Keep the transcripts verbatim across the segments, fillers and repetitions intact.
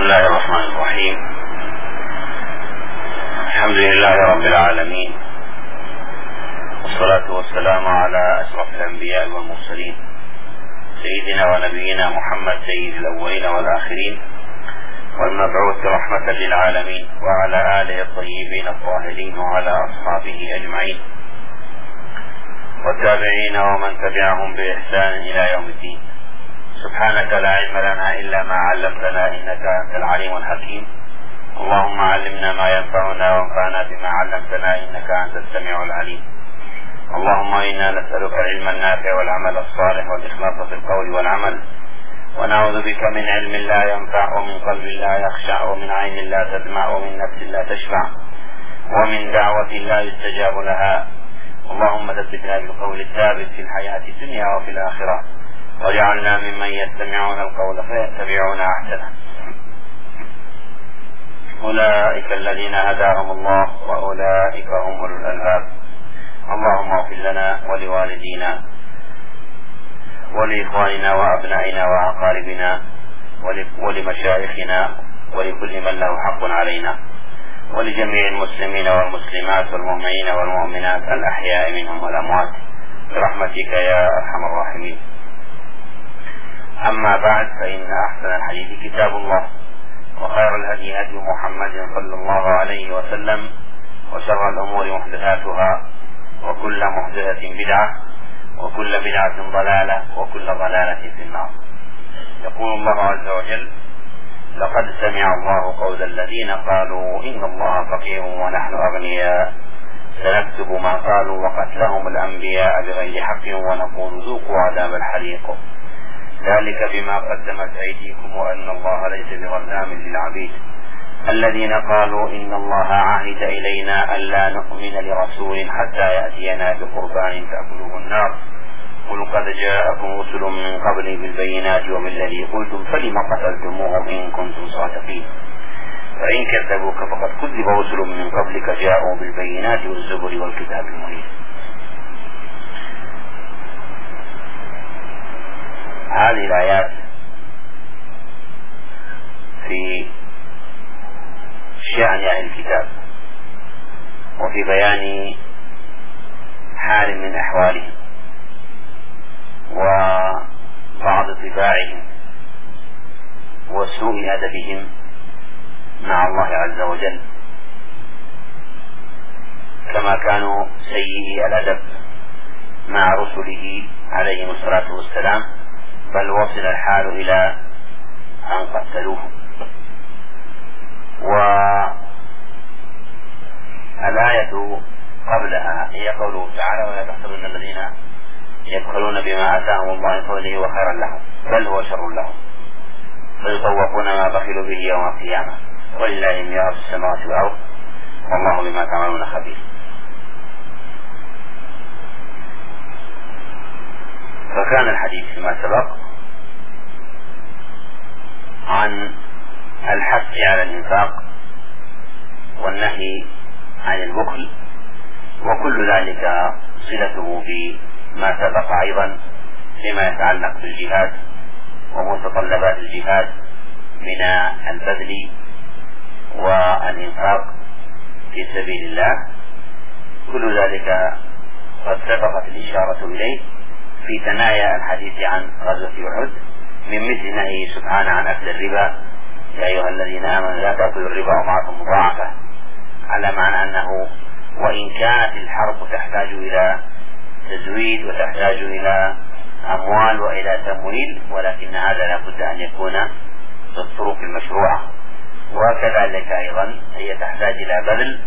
الله الرحمن الرحيم. الحمد لله رب العالمين، والصلاة والسلام على أشرف الأنبياء والمرسلين، سيدنا ونبينا محمد سيد الأولين والآخرين، والمبعوث رحمة للعالمين، وعلى آله الطيبين الطاهرين، وعلى أصحابه أجمعين، والتابعين ومن تبعهم بإحسان إلى يوم الدين. سبحانك لا علم لنا إلا ما علمتنا، إنك أنت العليم الحكيم. اللهم علمنا ما ينفعنا وانفعنا بما علمتنا، إنك أنت السميع العليم. اللهم إنا نسألك العلم النافع والعمل الصالح والإخلاص في القول والعمل، ونعوذ بك من علم لا ينفع، ومن قلب لا يخشع، ومن عين لا تدمع، ومن نفس لا تشبع، ومن دعوة لا يستجاب لها. اللهم ثبتنا بالقول الثابت في الحياة الدنيا وفي الآخرة، وجعلنا ممن يستمعون القول فيتبعون أحسنه. أولئك الذين هداهم الله، وأولئك هم أولو الألباب. اللهم اغفر لنا ولوالدينا ولإخواننا وأبنائنا وأقاربنا ولمشايخنا ولكل من له حق علينا، ولجميع المسلمين والمسلمات والمؤمنين والمؤمنات الأحياء منهم والأموات برحمتك يا أرحم الراحمين. أما بعد، فإن أحسن الحديث كتاب الله، وخير الهدي هدي محمد صلى الله عليه وسلم، وشر الأمور محدثاتها، وكل محدثة بدعة، وكل بدعة ضلالة، وكل ضلالة في النار. يقول الله عز وجل: لقد سمع الله قول الذين قالوا إن الله فقير ونحن أغنياء، سنكتب ما قالوا وقتلهم الأنبياء بغير حق، ونقول ذوقوا عذاب الحريق، ذلك بما قدمت أيديكم وأن الله ليس بظلام للعبيد. الذين قالوا إن الله عهد إلينا ألا نؤمن لرسول حتى يأتينا بقربان تأكله النار، قل قد جاءكم رسل من قبلي بالبينات وبالذي قلتم فلم قتلتموهم إن كنتم صادقين، فإن كذبوك فقد كذب رسل من قبلك جاءوا بالبينات والزبر والكتاب المنير. هذه الآيات في شأن أهل الكتاب، وفي بيان حال من أحوالهم وبعض طباعهم وسوء أدبهم مع الله عز وجل، كما كانوا سيئي الأدب مع رسله عليهم الصلاة والسلام، بل وصل الحال إلى أن قتلوهم. والآية قبلها هي قوله تعالى: ولا تحسبن الذين يبخلون بما آتاهم الله من فضله وخيرا لهم، بل هو شر لهم، فيطوقون ما بخلوا به يوم القيامة، ولله ميراث السماوات والأرض، والله بما تعملون خبير. فكان الحديث فيما سبق عن الحث على الإنفاق والنهي عن البخل، وكل ذلك صلته بما سبق أيضا فيما يتعلق بالجهاد ومتطلبات الجهاد من البذل والإنفاق في سبيل الله. كل ذلك قد سبقت الإشارة إليه في ثنايا الحديث عن غزوة أحد، من مثل نهيه سبحانه عن أكل الربا: يا أيها الذين آمنوا لا تأكلوا الربا أضعافا مضاعفة، على معنى أنه وإن كانت الحرب تحتاج إلى تزويد وتحتاج إلى أموال وإلى تمويل، ولكن هذا لا بد أن يكون بالطرق المشروعة. وكذلك أيضا هي تحتاج إلى بذل،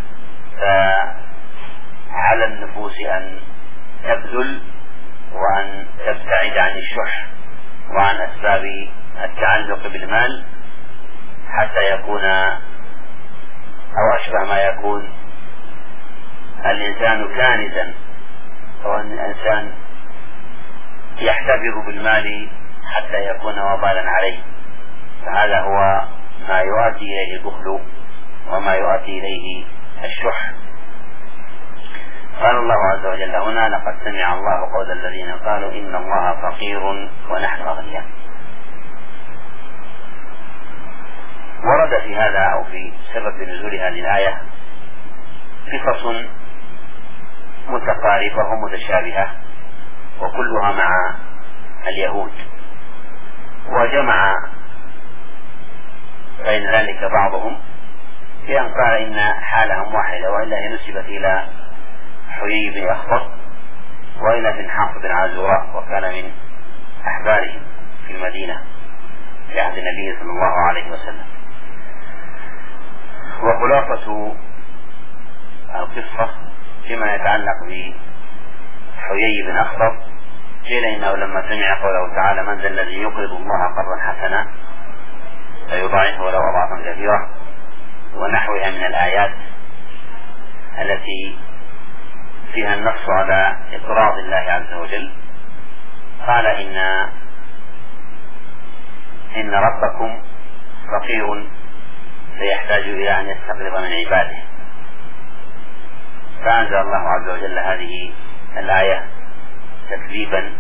فعلى النفوس أن تبذل وأن تبتعد عن الشح وعن أسباب التعلق بالمال، حتى يكون أو أشبه ما يكون الإنسان كانزا، أو أن الإنسان يحتفظ بالمال حتى يكون وبالا عليه. فهذا هو ما يؤدي إليه البخل وما يؤدي إليه الشح. قال الله عز وجل هنا: لقد سمع الله قول الذين قالوا إن الله فقير ونحن أغنياء. ورد في هذا أو في سبب نزول هذه الآية قصص متقاربة ومتشابهة وكلها مع اليهود، وجمع بين ذلك بعضهم في أن قال إن حالهم واحدة، وإلا هي نسبت إلى حيي بن أخطب وإلى فنحاس بن عازوراء، وكان من أحبارهم في المدينة في عهد النبي صلى الله عليه وسلم. وخلاصة القصة فيما يتعلق بحيي بن أخطب قيل إنه لما سمع قوله تعالى: من ذا الذي يقرض الله قرضا حسنا فيضاعفه له أضعافا كثيرة، ونحوها من الآيات التي فيها النص على إقراض الله عز وجل، قال إن إن ربكم فقير فيحتاج إلى أن يستقرض من عباده. فأنزل الله عز وجل هذه الآية تكذيبا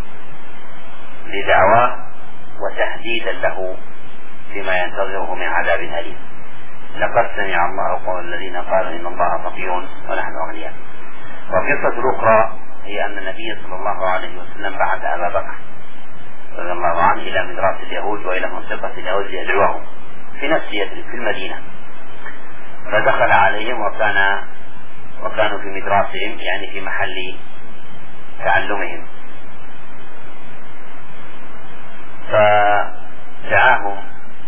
لدعواه وتهديدا له فيما ينتظره من عذاب أليم. لقد سمع الله قول الذين قالوا إن الله فقير ونحن أغنياء. والقصة الأخرى هي أن النبي صلى الله عليه وسلم بعث أبا بكر رضي الله عنه إلى مدرسة اليهود وإلى منطقة اليهود ليدعوهم في نفس يثرب في المدينة، فدخل عليهم وكان وكانوا في مدرسهم، يعني في محل تعلمهم، فدعاهم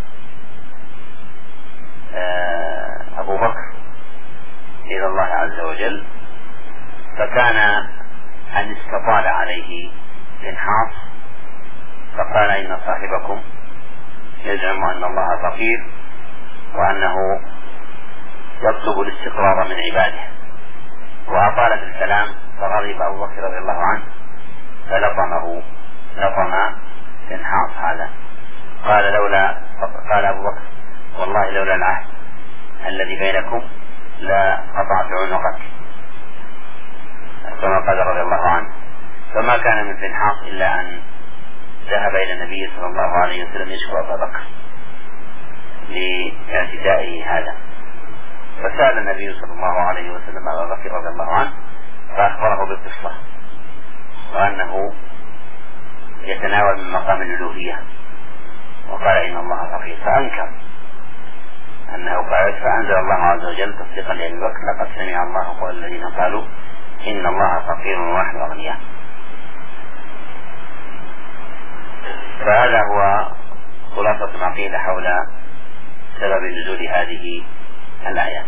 أبو بكر إلى الله عز وجل، فكان أن استطال عليه فنحاس فقال: إن صاحبكم يزعم أن الله فقير وأنه يطلب الاستقرار من عباده. وأطال في الكلام فغضب أبو بكر رضي الله عنه فلطمه لطم فنحاس هذا. قال لولا قال أبو بكر: والله لولا العهد الذي بينكم لا قطعت عنقك، كما قال رضي الله عنه. فما كان من فنحاس إلا أن ذهب إلى النبي صلى الله عليه وسلم يشكو أبا بكر لاعتدائه هذا، فسأل النبي صلى الله عليه وسلم أبا بكر رضي الله عنه فأخبره بالقصة وأنه يتناول من مقام الألوهية، وقال: إن الله فقير، فأنكر أنه قال. فأنزل الله عز وجل تصديقا لأبي بكر: لقد سمع الله قول الذين قالوا إن الله فقير ونحن أغنياء. فهذا هو خلاصة العقيدة حول سبب نزول هذه الآيات.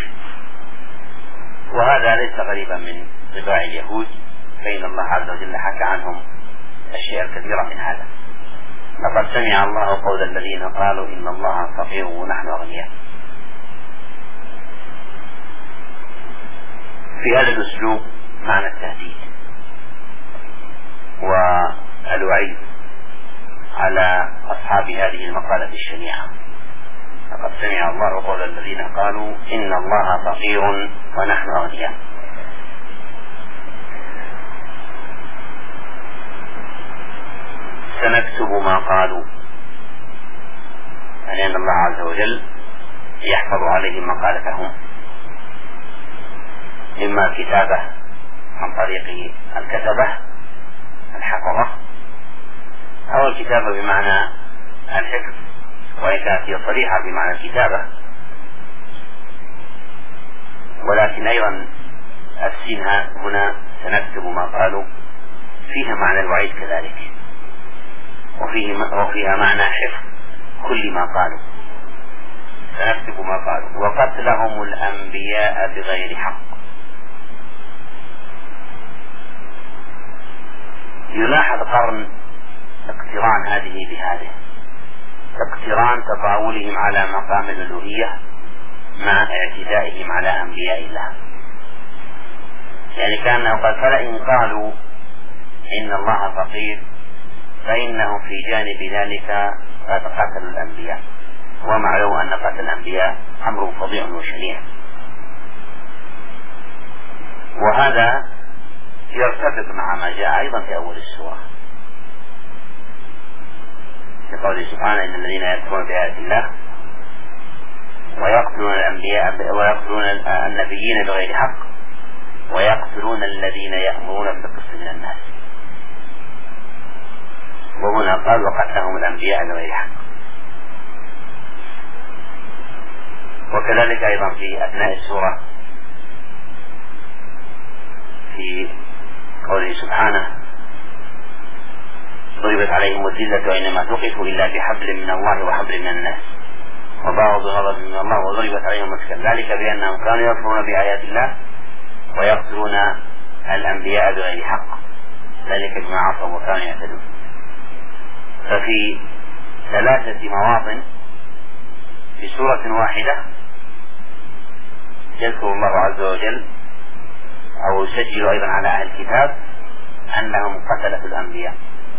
وهذا ليس غريبا من طباع اليهود، فإن الله عز وجل حكى عنهم أشياء كثيرة من هذا. لقد سمع الله قول الذين قالوا إن الله فقير ونحن أغنياء. في هذا الأسلوب معنى التهديد والوعيد على أصحاب هذه المقالة الشنيعة. لقد سمع الله قول الذين قالوا إن الله فقير ونحن أغنياء. سنكتب ما قالوا، يعني أن الله عز وجل يحفظ عليهم مقالتهم، إما كتابة عن طريق الكتبة الحفظة، أو الكتابة بمعنى الحفظ، وإن كانت هي صريحة بمعنى الكتابة، ولكن أيضا السين هنا سنكتب ما قالوا فيها معنى الوعيد كذلك، وفيه وفيها معنى حفظ كل ما قالوا. سنكتب ما قالوا وقتلهم الأنبياء بغير حق. يلاحظ قرن اقتران هذه بهذه، اقتران تطاولهم على مقام الألوهية مع اعتدائهم على أنبياء الله. يعني كأنه قال: فلئن قالوا إن الله فقير فإنهم في جانب ذلك قد قتلوا الأنبياء، ومعلوم أن قتل الأنبياء أمر فظيع وشنيع. وهذا يرتبط مع ما جاء أيضا في أول السورة في قوله سبحانه: إن الذين يكفرون بآيات الله ويقتلون الأنبياء ويقتلون النبيين بغير حق ويقتلون الذين يأمرون بالقسط من الناس. وهنا قال وقتلهم الأنبياء بغير حق. وكذلك أيضا في أثناء السورة في قوله سبحانه ضربت عليهم الذلة أينما ثقفوا إلا بحبل من الله وحبل من الناس وباءوا بغضب من الله وضربت عليهم الذلة ذلك بأنهم كانوا يكفرون بآيات الله ويقتلون الأنبياء بغير حق ذلك بما عصوا وكانوا يعتدون. ففي ثلاثة مواطن في سورة واحدة يذكر الله عز وجل أو يسجل أيضا على أهل الكتاب أنهم قتلة الأنبياء.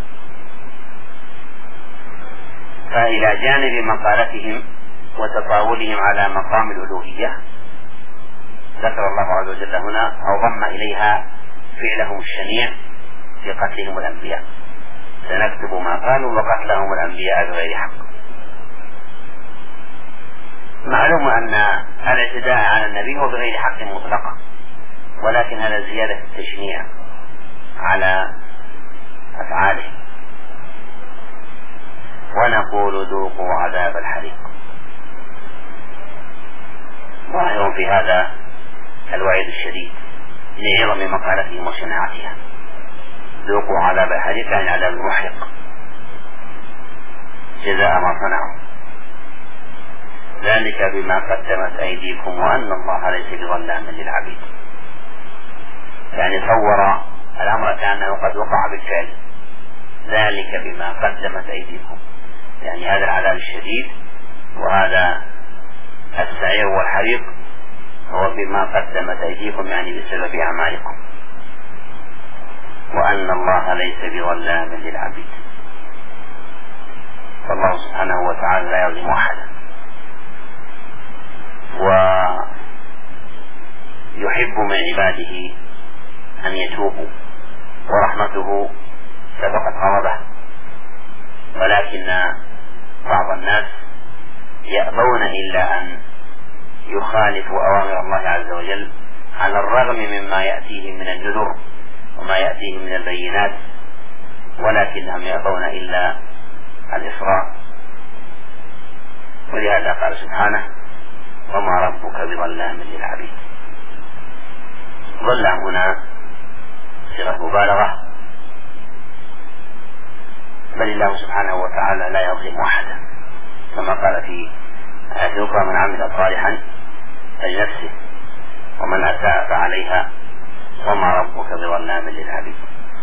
فإلى جانب مقالتهم وتطاولهم على مقام الألوهية ذكر الله عز وجل هنا أو ضم إليها فعلهم الشنيع في قتلهم الأنبياء سنكتب ما قالوا وقتلهم الأنبياء بغير حق. معلوم أن الاعتداء على النبي هو بغير حق مطلقا، ولكن هذا زيادة التشنيع على أفعاله. ونقول ذوقوا عذاب الحريق. ظاهر في هذا الوعيد الشديد لعظم مقالتهم وشناعتها. ذوقوا عذاب الحريق يعني عذاب المحرق جزاء ما صنعوا ذلك بما قدمت أيديكم وأن الله ليس بظلام للعبيد. يعني صور الأمر كأنه قد وقع بالفعل ذلك بما قدمت أيديكم، يعني هذا العذاب الشديد وهذا السعير والحريق هو بما قدمت أيديكم يعني بسبب أعمالكم وأن الله ليس بظلام للعبيد. فالله سبحانه وتعالى لا يظلم أحدا ويحب من عباده أن يتوبوا ورحمته سبقت غضبه، ولكن بعض الناس يأبون إلا أن يخالفوا أوامر الله عز وجل على الرغم مما يأتيهم من النذر وما يأتيهم من البينات، ولكنهم يأبون إلا الإصرار. ولهذا قال سبحانه وما ربك بظلام للعبيد. ظلام هنا صيغة مبالغة، بل الله سبحانه وتعالى لا يظلم أحدا كما قال في آية أخرى من عمل صالحا فلنفسه ومن أساء فعليها وما ربك بظلام للعبيد.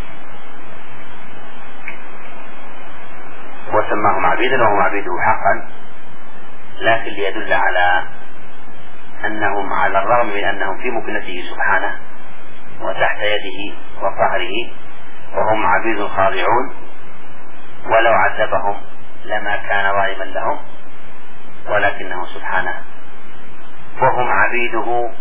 وسماهم عبيدا وهم عبيده حقا، لكن ليدل على أنهم على الرغم من أنهم في مكنته سبحانه وتحت يده وقهره وهم عبيد خاضعون، ولو عذبهم لما كان ظالما لهم، ولكنه سبحانه وهم عبيده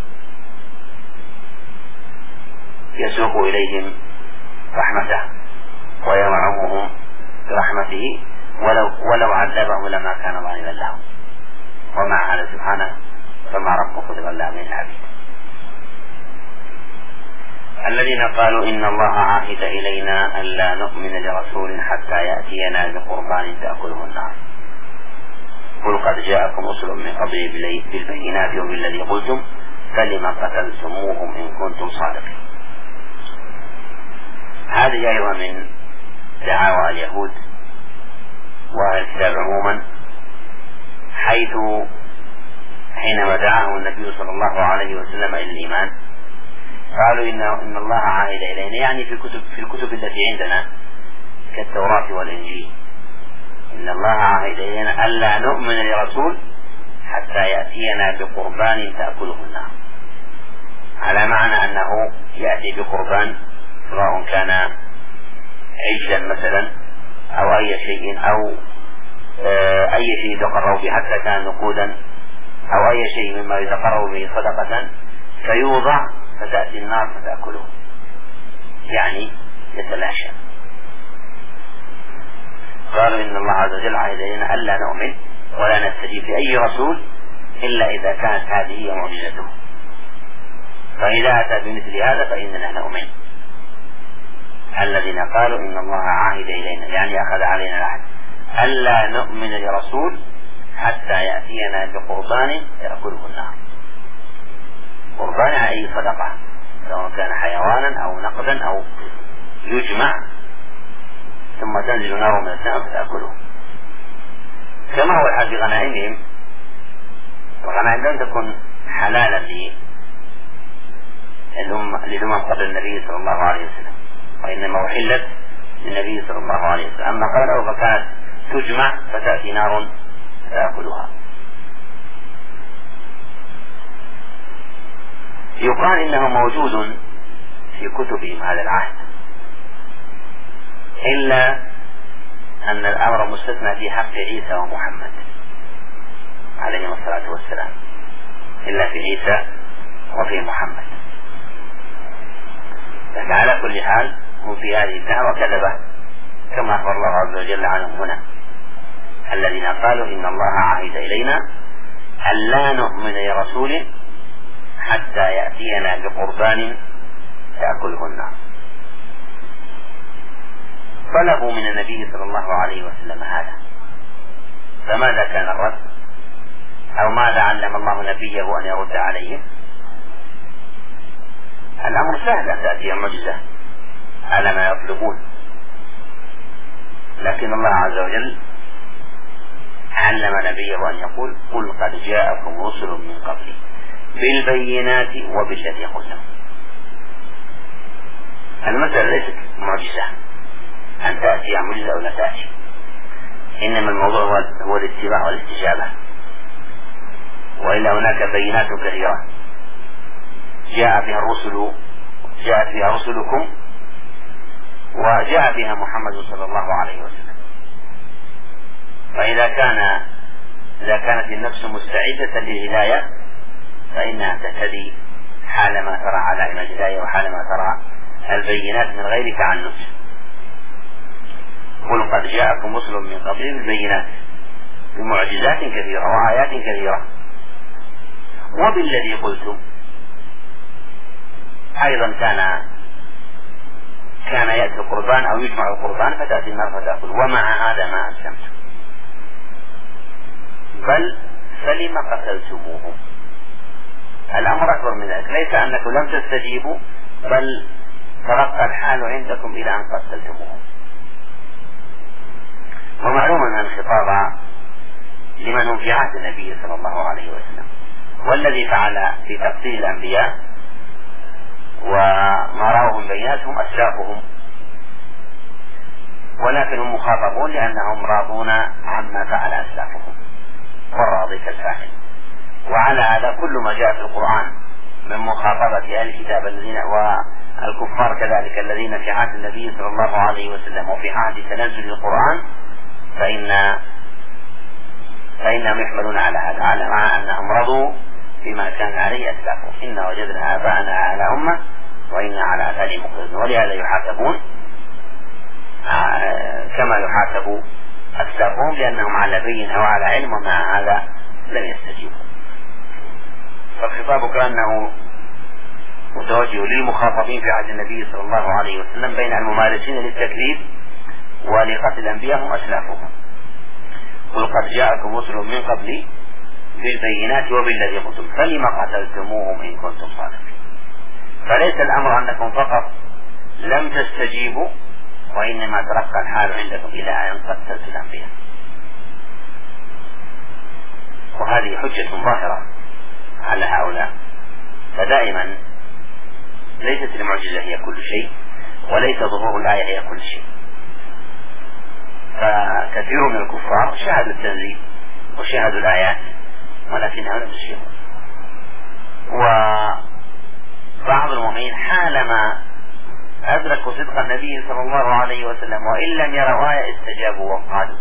يسوق إليهم رحمته ويرحمهم برحمته ولو, ولو عذبهم لما كان ظالما لهم. ومع هذا سبحانه فما ربك بظلام للعبيد. الذين قالوا إن الله عاهد إلينا ألا نؤمن لرسول حتى يأتينا بقربان تأكله النار قل قد جاءكم رسل من قبلي بالبينات وبالذي قلتم فلم قتلتموهم إن كنتم صادقين. هذه أيضا من دعاوى اليهود وأهل الكتاب عموما، حيث حينما دعاهم النبي صلى الله عليه وسلم إلى الإيمان قالوا إن, إن الله عاهد إلينا، يعني في الكتب, في الكتب التي عندنا كالتوراة والإنجيل، إن الله عاهد إلينا ألا نؤمن لرسول حتى يأتينا بقربان تأكله النار، على معنى أنه يأتي بقربان سواء كان عجلا مثلا أو أي شيء أو أي شيء يتقرب به حتى كان نقودا أو أي شيء مما يتقرب به صدقة فيوضع فتأتي النار فتأكله، يعني يتلاشى. قالوا إن الله عز وجل عاهد إلينا ألا نؤمن ولا نستجيب لأي رسول إلا إذا كانت هذه هي معجزته. فإذا أتى بمثل هذا فإننا نؤمن. الذين قالوا إن الله عاهد إلينا، يعني أخذ علينا العهد ألا نؤمن لرسول حتى يأتينا بقربان يأكله النار. قربان أي صدقة، سواء كان حيوانا أو نقدا أو يجمع ثم تنزل نار من السماء فتأكله، كما هو الحال بغنائمهم. الغنائم لم تكن حلالا للأمم قبل النبي صلى الله عليه وسلم، وإنما أحلت للنبي صلى الله عليه وسلم. أما قبله فكانت تجمع فتأتي نار تأكلها. يقال إنه موجود في كتبهم هذا العهد، إلا أن الأمر مستثنى في حق عيسى ومحمد عليهم الصلاة والسلام، إلا في عيسى وفي محمد. لكن على كل حال هم في هذه الدعوة كذبة، كما أخبر الله عز وجل عنهم هنا: الذين قالوا إن الله عهد إلينا ألا نؤمن لرسول حتى يأتينا بقربان تأكله النار. طلبوا من النبي صلى الله عليه وسلم هذا، فماذا كان الرد؟ أو ماذا علم الله نبيه أن يرد عليهم؟ الأمر سهل أن تأتي معجزة على ما يطلبون، لكن الله عز وجل علم نبيه أن يقول: قل قد جاءكم رسل من قبلي بالبينات وبالذي قلنا. المسألة ليست معجزة أن تأتي معجزة أو لا تأتي، إنما الموضوع هو الاتباع والاستجابة. وإلا هناك بينات كثيرة جاء بها الرسل، جاءت بها رسلكم وجاء بها محمد صلى الله عليه وسلم. فإذا كان إذا كانت النفس مستعدة للهداية فإنها تهتدي حال ما ترى علائم الهداية وحال ما ترى البينات من غير تعنت. قل قد جاءكم رسل من قبل بالبينات، بمعجزات كثيرة وآيات كثيرة وبالذي قلتم. أيضا كان كان يأتي القربان أو يجمع القربان فتأتي النار فتأكل، ومع هذا ما أسلمتم، بل فلم قتلتموهم. الأمر أكبر من ذلك، ليس أنكم لم تستجيبوا، بل ترقى الحال عندكم إلى أن قتلتموهم. ومعلوم أن الخطاب لمن هم في عهد النبي صلى الله عليه وسلم، والذي فعل في تقتيل الأنبياء وما رأوهم بيناتهم أسلافهم، ولكن هم مخاطبون لأنهم راضون عما فعل أسلافهم، والراضي كالفاعل. وعلى هذا كل ما جاء في القرآن من مخاطبة أهل الكتاب الذين والكفار كذلك الذين في عهد النبي صلى الله عليه وسلم وفي عهد تنزل القرآن فإن فإنهم يحملون على هذا، على مع أنهم رضوا بما كان عليه أسلافهم. إن وجدنا آباءنا على أمة وإنا على آثارهم مقتدون، ولهذا يحاسبون كما يحاسب أسلافهم لأنهم على بينة وعلى علم، ومع هذا لم يستجيبوا. فالخطاب كأنه متوجه للمخاطبين في عهد النبي صلى الله عليه وسلم بين الممارسين للتكذيب ولقتل الأنبياء هم أسلافهم. قل قد جاءكم رسل من قبلي بالبينات وبالذي قلتم فلم قتلتموهم إن كنتم صادقين. فليس الأمر أنكم فقط لم تستجيبوا، وإنما ترقى الحال عندكم إلى أن قتلت الأنبياء. وهذه حجة ظاهرة على هؤلاء. فدائما ليست المعجزة هي كل شيء، وليس ظهور الآية هي كل شيء. فكثير من الكفار شاهدوا التنزيل وشاهدوا الآيات ولكنها لم تشيروا. وبعض المؤمنين حالما أدركوا صدق النبي صلى الله عليه وسلم وإن لم يروا آية استجابوا وقالوا.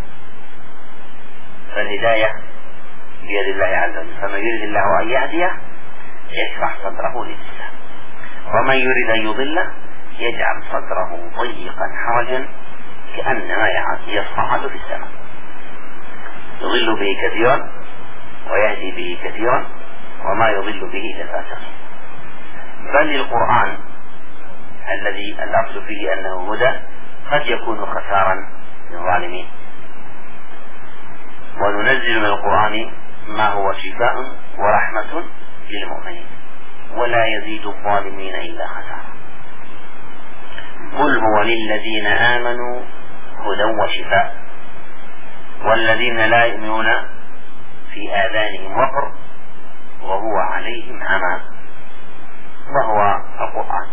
فالهداية بيد الله عز وجل، فمن يريد الله أن يهديه يشرح صدره للإسلام، ومن يريد أن يضله يجعل صدره ضيقا حرجا كأنما يصعد في السماء، يضل به كثيرا ويهدي به كثيرا وما يضل به إلا الفاسقين. بل القرآن الذي الأصل فيه أنه هدى قد يكون خسارا للظالمين. وننزل من القرآن ما هو شفاء ورحمة للمؤمنين ولا يزيد الظالمين إلا خسارا. قل هو للذين آمنوا هدى وشفاء والذين لا يؤمنون في آذانهم وقر وهو عليهم عمى. وهو القرآن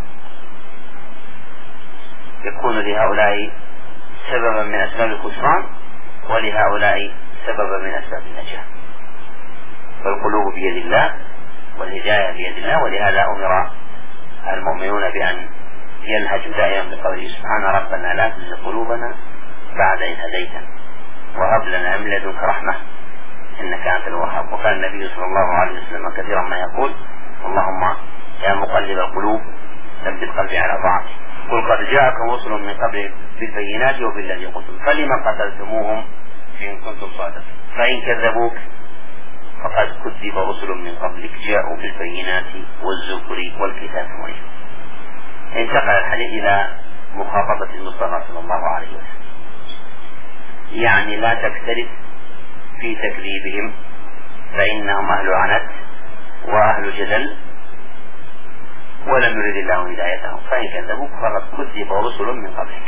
يكون لهؤلاء سببا من أسباب الخسران ولهؤلاء سببا من أسباب النجاة. فالقلوب بيد الله والهداية بيد الله، ولهذا أمر المؤمنون بأن يلهجوا دائما بقوله سبحانه ربنا لا تزغ قلوبنا بعد إذ هديتنا وهب لنا من لدنك رحمة إنك أنت الوهاب. وكان النبي صلى الله عليه وسلم كثيرا ما يقول اللهم يا مقلب القلوب ثبت قلبي على طاعتك. قل قد جاءكم رسل من قبل بالبينات وبالذي قلتم فلما قتلتموهم إن كنتم صادقين فإن كذبوك فقد كذب رسل من قبلك جاءوا بالبينات والزبر والكتاب المنير. انتقل الحديث إلى مخاطبة المصطفى صلى الله عليه وسلم، يعني لا تكترث في تكذيبهم فإنهم أهل عنت وأهل جدل ولم يرد الله هدايتهم، فإن كذبوك فقد كذب رسل من قبلك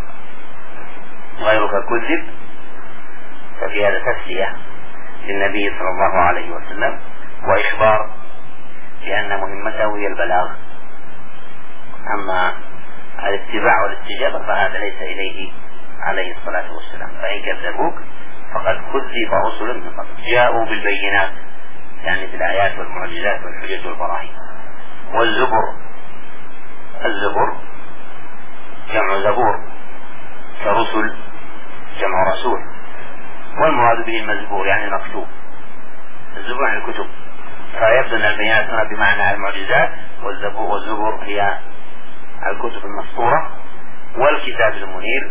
غيرك كذب. ففي هذا تسلية للنبي صلى الله عليه وسلم وإخبار بأن مهمته هي البلاغ، أما الاتباع والاستجابة فهذا ليس إليه عليه الصلاة والسلام. فإن كذبوك فقد كذب رسل من قبل جاءوا بالبينات يعني بالآيات والمعجزات والحجج والبراهين. والزبر الزبر جمع زبور كرسل جمع رسول، والمراد به المزبور يعني المكتوب. الزبور يعني الكتب، فيبدو أن البيانات هنا بمعنى المعجزات والزبور والزبور هي الكتب المسطورة. والكتاب المنير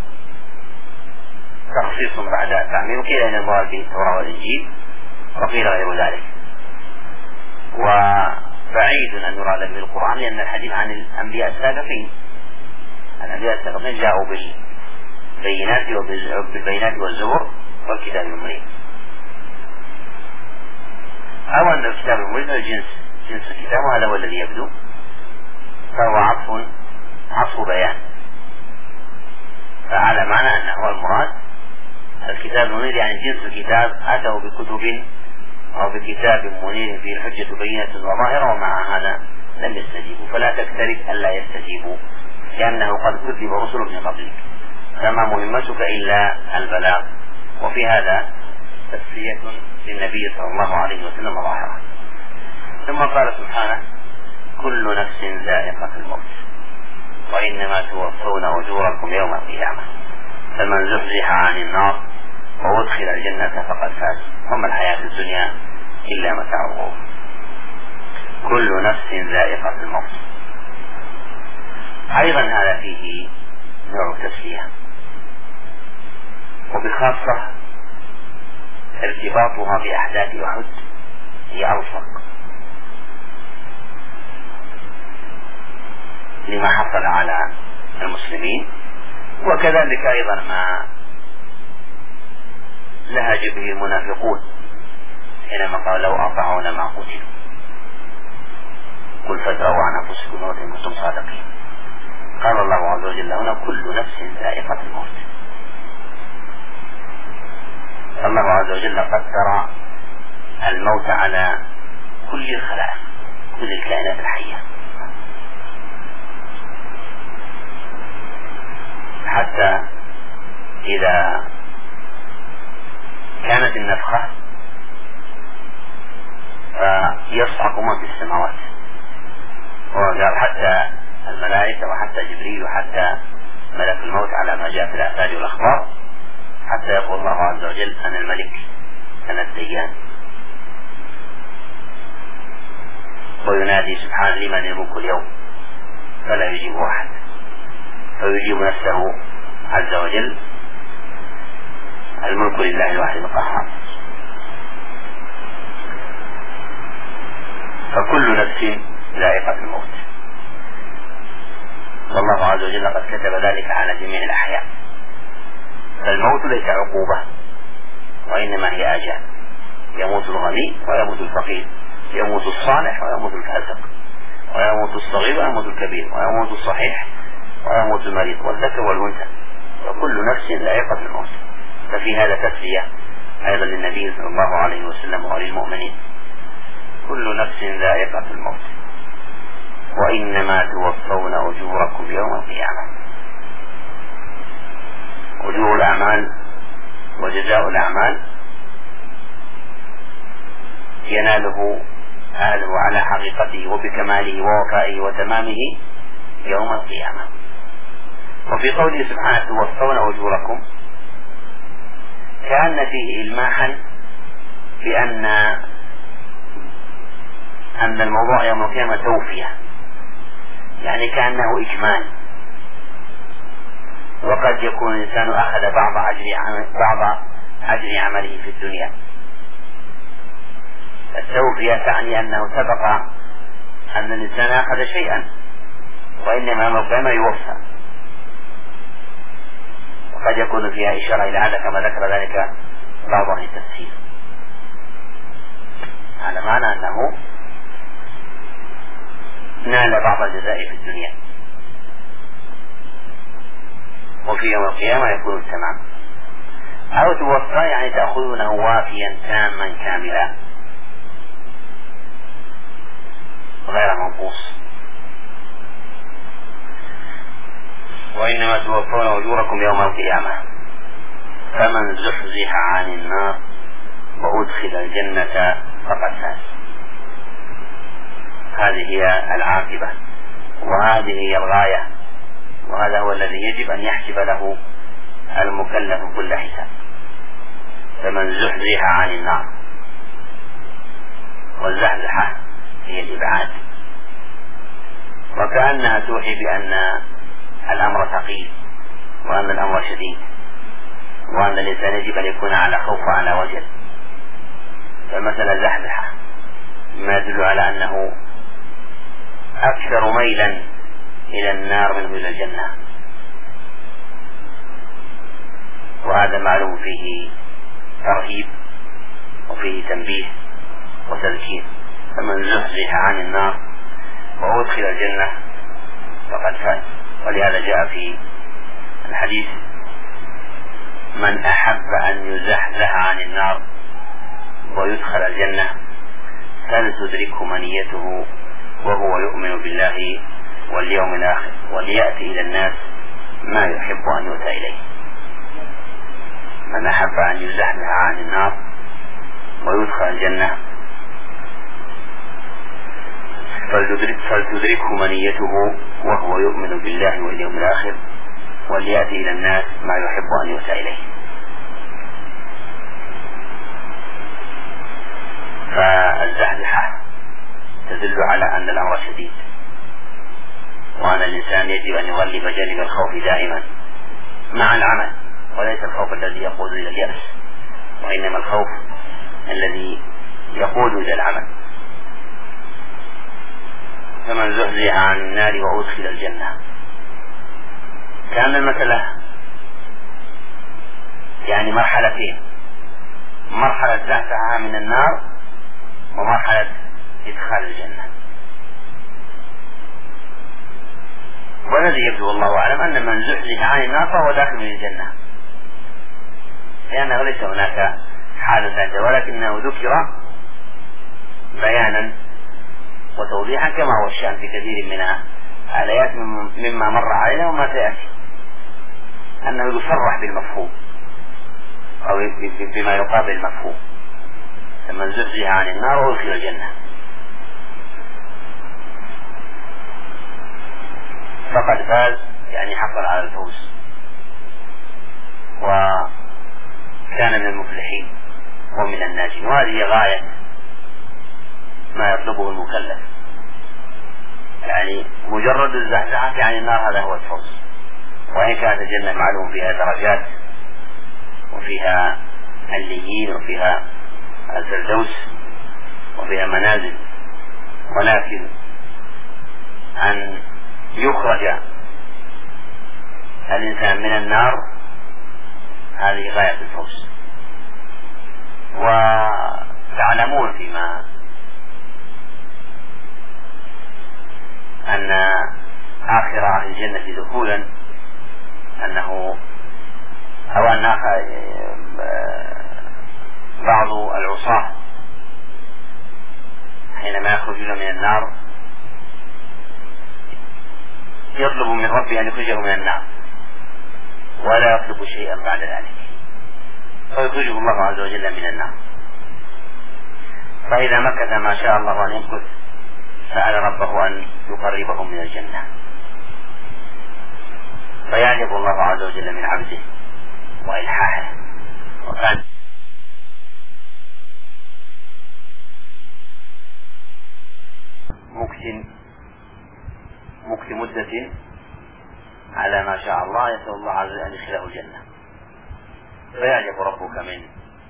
تخصيص بعد تعميم، قيل ان المراد به التوراة والإنجيل وقيل غير ذلك. وبعيد ان يراد به القرآن لأن الحديث عن الأنبياء السابقين الأنبياء السابقين جاءوا بالبينات وبالبينات والزبر والكتاب المنير. أو أن الكتاب المنير الجنس جنس الكتاب، وهذا هو الذي يبدو، فهو عطف عطف بيان، فعلى معنى أنه المراد الكتاب المنير يعني جنس الكتاب أتوا بكتب أو بكتاب منير فيه الحجة بينة وظاهرة، ومع هذا لم يستجيبوا. فلا تكترث ألا يستجيبوا لأنه قد كذب رسل من قبلك فما مهمتك إلا البلاغ. وفي هذا تسلية للنبي صلى الله عليه وسلم ظاهرة. ثم قال سبحانه كل نفس ذائقة الموت وإنما توفون أجوركم يوم القيامة فمن زحزح عن النار وأدخل الجنة فقد فاز وما الحياة الدنيا إلا متاع الغرور. كل نفس ذائقة الموت أيضا هذا فيه نوع تسلية، وبخاصة ارتباطها بأحداث أحد هي أوثق لما حصل على المسلمين، وكذلك أيضا ما لهج به المنافقون حينما قال لو أطاعونا ما قتلوا قل فادروا عن أنفسكم الموت إن كنتم صادقين. قال الله عز وجل هنا كل نفس ذائقة الموت. الله عز وجل قدر الموت على كل الخلائق كل الكائنات الحية، حتى إذا كانت النفخة فيصعق من في السماوات، وقال حتى الملائكة وحتى جبريل وحتى ملك الموت على ما جاء في الآثار والأخبار، حتى يقول الله عز وجل أنا الملك أنا الديان، وينادي سبحانه لمن الملك اليوم فلا يجيب أحد، فيجيب نفسه عز وجل الملك لله الواحد القهار. فكل نفس ذائقة الموت، والله عز وجل قد كتب ذلك على جميع الأحياء. فالموت ليس عقوبة، وإنما هي أجال، يموت الغني ويموت الفقير، يموت الصالح ويموت الفاسق، ويموت الصغير ويموت الكبير، ويموت الصحيح ويموت المريض، والذكر والأنثى، وكل نفس ذائقة الموت. ففي هذا تسلية أيضا للنبي صلى الله عليه وسلم وللمؤمنين: كل نفس ذائقة الموت وإنما توفون أجوركم يوم القيامة. أجور الأعمال وجزاء الأعمال يناله أهله على حقيقته وبكماله ووفائه وتمامه يوم القيامة. وفي قوله سبحانه: توفون أجوركم، كأن فيه إلماحا بأن أن الموضوع يوم القيامة توفية، يعني كأنه إجمال. وقد يكون الإنسان أخذ بعض أجر بعض أجر عمله في الدنيا. التوفية تعني أنه سبق أن الإنسان أخذ شيئا، وإنما يوم القيامة يوفى. وقد يكون فيها إشارة إلى هذا كما ذكر ذلك بعض أهل التفسير، على معنى أنه نال بعض الجزاء في الدنيا، وفي يوم القيامة يكون التمام. أو توفى يعني تأخذونه وافيا تاما كاملا غير منقوص. وإنما توفون أجوركم يوم القيامة فمن زحزح عن النار وأدخل الجنة فقد فاز. هذه هي العاقبة، وهذه هي الغاية، وهذا هو الذي يجب أن يحسب له المكلف كل حساب. فمن زحزح عن النار، والزحزحة هي الإبعاد، وكأنها توحي بأن الأمر ثقيل، وأن الأمر شديد، وأن الإنسان يجب أن يكون على خوف وعلى وجل. فمثل زحزحة ما يدل على أنه أكثر ميلا إلى النار منه إلى الجنة، وهذا معلوم فيه ترهيب وفيه تنبيه وتذكير. فمن زحزح عن النار وأدخل الجنة فقد فاز. ولهذا جاء في الحديث: من أحب أن يزحزح عن النار ويدخل الجنة فلتدركه منيته وهو يؤمن بالله واليوم الآخر وليأتي إلى الناس ما يحب أن يؤتى إليه. من أحب أن يزحزح عن النار ويدخل الجنة فلتدركه منيته وهو يؤمن بالله واليوم الآخر وليأتي إلى الناس ما يحب أن يؤتى إليه. فالزحزحة تدل على أن الأمر شديد، وأن الإنسان يجب أن يغلب جانب الخوف دائما مع العمل، وليس الخوف الذي يقود إلى اليأس، وإنما الخوف الذي يقود إلى العمل. فمن زحزح عن النار وأدخل الجنة، كان المسألة يعني مرحلتين: مرحلة زحزحها من النار ومرحلة إدخال الجنة. والذي يبدو والله أعلم أن من زحزح عن النار فهو داخل من الجنة، لأنه ليس هناك حال ثالثة، ولكنه ذكر بيانا وتوضيحا كما هو الشأن في كثير من الآيات مما مر علينا وما سيأتي، أنه يصرح بالمفهوم أو بما يقابل المفهوم: فمن زحزح عن النار وأدخل الجنة فقد فاز، يعني حصل على الفوز وكان من المفلحين ومن الناجين. وهذه غاية ما يطلبه المكلف، يعني مجرد الزحزحة عن النار هذا هو الفوز. وإن كانت الجنة معلوم فيها درجات وفيها عليين وفيها الفردوس وفيها منازل ولكن أن يخرج الإنسان من النار هذه غاية الفوز. وتعلمون فيما أن آخر أهل الجنة دخولا أنه أو أن بعض العصاة حينما يخرجون من النار يطلب من ربه أن يخرجه من النار ولا يطلب شيئا بعد ذلك، فيخرجه الله عز وجل من النار. فإذا مكث ما شاء الله أن يمكث سأل ربه أن يقربه من الجنة، فيعجب الله عز وجل من عبده وإلحاحه. وكان مكث مكث مدة على ما شاء الله يسأل الله عز وجل أن يدخله الجنة، فيعجب ربك من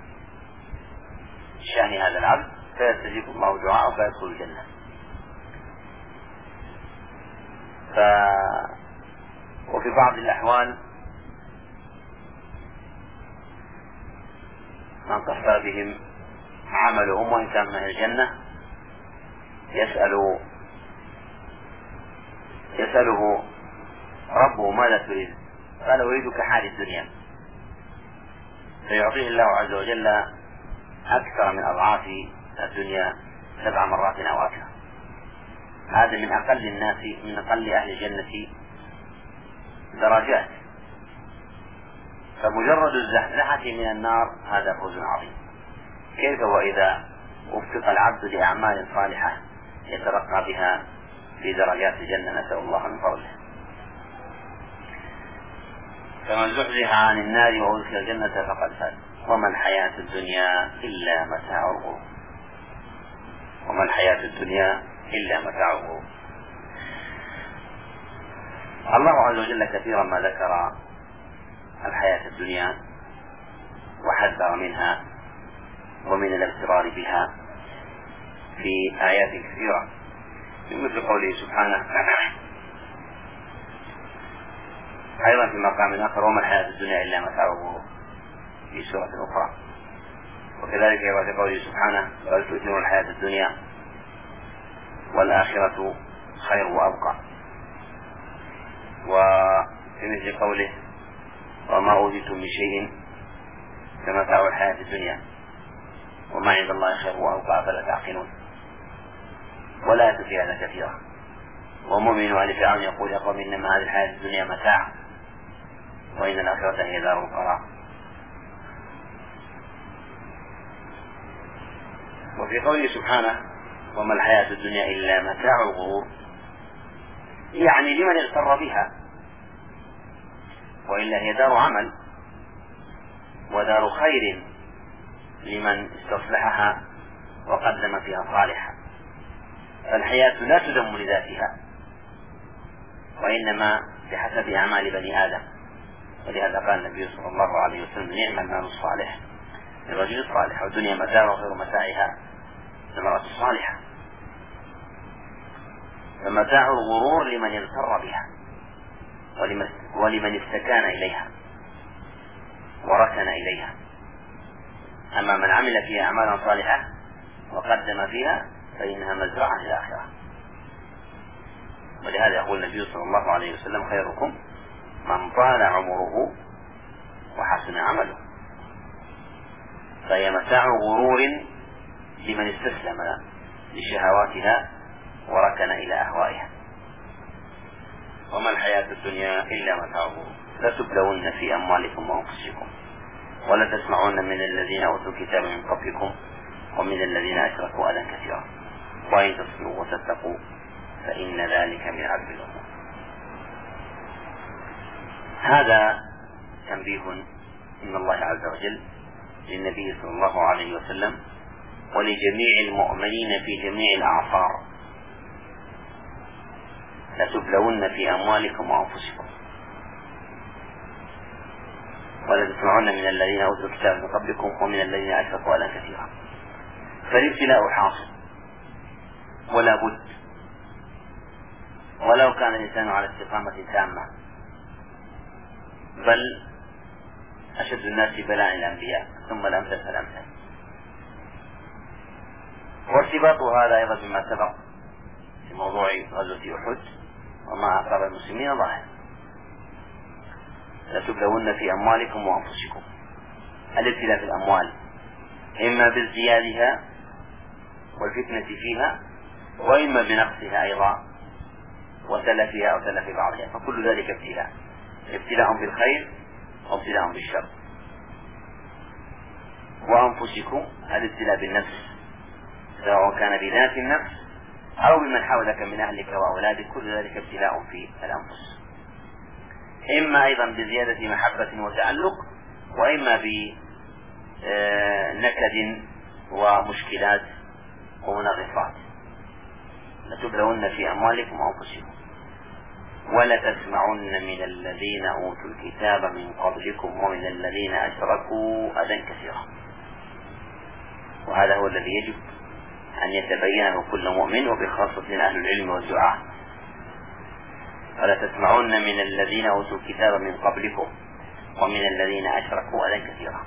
شأن هذا العبد فيستجيب الله دعاءه فيدخل الجنة. ف... وفي بعض الأحوال من قصر بهم عملهم وإن كان من الجنة يسأل يسأله ربه ماذا تريد؟ قال أريد كحال الدنيا، فيعطيه الله عز وجل أكثر من أضعاف الدنيا سبع مرات أو أكثر. هذا من أقل الناس من أقل أهل الجنة درجات، فمجرد الزحزحة من النار هذا فوز عظيم. كيف وإذا وفق العبد لأعمال صالحة يترقى بها في درجات الجنة، نسأل الله من فضله. فمن زحزح عن النار وأدخل الجنة فقد فاز وما الحياة الدنيا إلا متاع الغرور وما الحياة الدنيا إلا متاع الغرور. الله عز وجل كثيرا ما ذكر الحياة الدنيا وحذر منها ومن الاغترار بها في آيات كثيرة، مثل قوله سبحانه أيضا في مقام آخر وما الحياة الدنيا إلا متاع الغرور في سورة أخرى. وكذلك في قوله سبحانه بل تؤثرون الحياة الدنيا والآخرة خير وأبقى. وفي مثل قوله وما أوتيتم من شيء كمتاع الحياة الدنيا وما عند الله خير وأبقى فلا تعقلون. ولا تفي هذا كثيرا. ومؤمن آل فرعون يقول يا قوم إنما هذه الحياة الدنيا متاع وإن الآخرة هي دار القرار. وفي قوله سبحانه وما الحياة الدنيا إلا متاع الغرور يعني لمن اغتر بها، وإلا هي دار عمل ودار خير لمن استصلحها وقدم فيها صالحا. فالحياة لا تذم لذاتها وإنما بحسب أعمال بني آدم. ولهذا قال النبي صلى الله عليه وسلم نعم المال الصالح للرجل الصالح والدنيا متاع وغير متاعها للمرأة الصالحة. فمتاع الغرور لمن اغتر بها ولمن استكان إليها وركن إليها. أما من عمل فيها أعمالا صالحة وقدم فيها فإنها مزرعة للآخرة. ولهذا يقول النبي صلى الله عليه وسلم خيركم من طال عمره وحسن عمله. فهي متاع غرور لمن استسلم لشهواتها وركن إلى أهوائها. وما الحياة الدنيا إلا متاع غرور لتبلون في أموالكم وأنفسكم ولا تسمعون من الذين أوتوا الكتاب من قبلكم ومن الذين أشركوا أذى كثيرا وإن تصبروا وتتقوا فإن ذلك من عزم الأمور. هذا تنبيه من الله عز وجل للنبي صلى الله عليه وسلم ولجميع المؤمنين في جميع الأعصار لتبلون في أموالكم وأنفسكم ولا تسمعون من الذين أوتوا الكتاب من قبلكم ومن الذين أشركوا أذى كثيرا. فالابتلاء حاصل ولا بد، ولو كان الإنسان على استقامة تامة، بل أشد الناس بلاء الأنبياء ثم الأمثل فالأمثل. وارتباط هذا أيضا بما سبق في موضوع غزوة أحد وما أصاب المسلمين ظاهر. لتبلون في أموالكم وأنفسكم، الابتلاء في الأموال إما بازديادها والفتنة فيها، وإما بنقصها أيضا وتلفها أو تلف بعضها، فكل ذلك ابتلاء، ابتلاء بالخير وابتلاء بالشر. وأنفسكم الابتلاء بالنفس، سواء كان بذات النفس أو بمن حولك من أهلك وأولادك، كل ذلك ابتلاء في الأنفس، إما أيضا بزيادة محبة وتعلق، وإما بنكد ومشكلات ومنغصات. لتبلون في أموالكم وأنفسكم ولتسمعن من الذين أوتوا الكتاب من قبلكم ومن الذين أشركوا أذى كثيرا. وهذا هو الذي يجب أن يتبينه كل مؤمن، وبخاصة أهل العلم والدعاء. ولتسمعن من الذين أوتوا الكتاب من قبلكم ومن الذين أشركوا أذى كثيرا.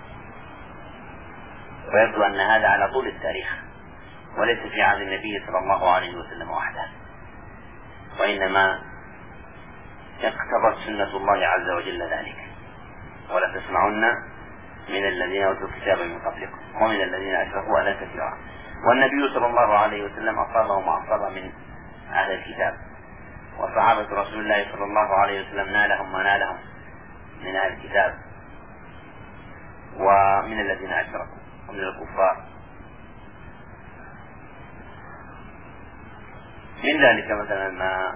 ويبدو أن هذا على طول التاريخ، وليس في عهد النبي صلى الله عليه وسلم وحده، وإنما اقتضت سنة الله عز وجل ذلك. ولتسمعن من الذين أوتوا الكتاب من قبلكم ومن الذين أشركوا أذى كثيرا. والنبي صلى الله عليه وسلم أصاب وما أصاب من أهل الكتاب، وصحابة رسول الله صلى الله عليه وسلم نالهم ما نالهم من أهل الكتاب ومن الذين أشركوا ومن الكفار. من ذلك مثلا ما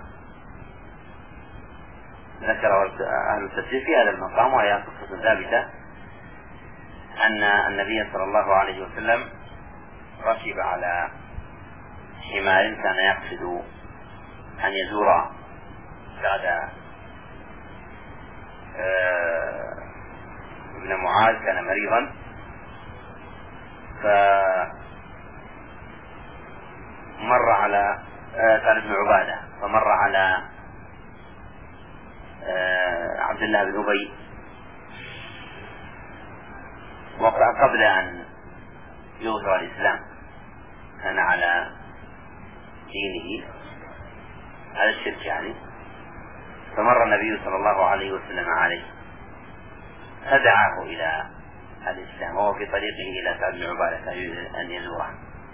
ذكر أهل التفسير في هذا المقام، وهي قصة ثابتة، أن النبي صلى الله عليه وسلم ركب على حمار كان يقصد أن يزور بعد ابن معاذ، كان مريضا، فمر على كان ابن عبادة فمر على عبد الله بن أبي، وقبل أن يظهر الإسلام كان على دينه، على الشرك يعني. فمر النبي صلى الله عليه وسلم عليه فدعاه إلى الإسلام، وهو في طريقه إلى سعد بن عبادة يريد أن يزوره،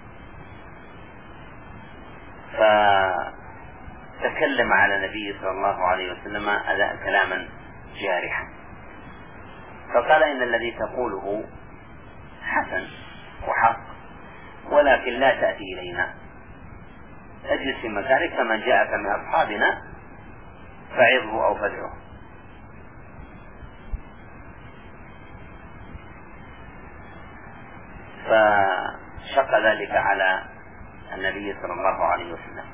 فتكلم على النبي صلى الله عليه وسلم كلاما جارحا، فقال: إن الذي تقوله حسن وحق، ولكن لا تأتي إلينا، اجلس في مكانك، فمن جاءك من أصحابنا فعظه أو فدعه. فشق ذلك على النبي صلى الله عليه وسلم،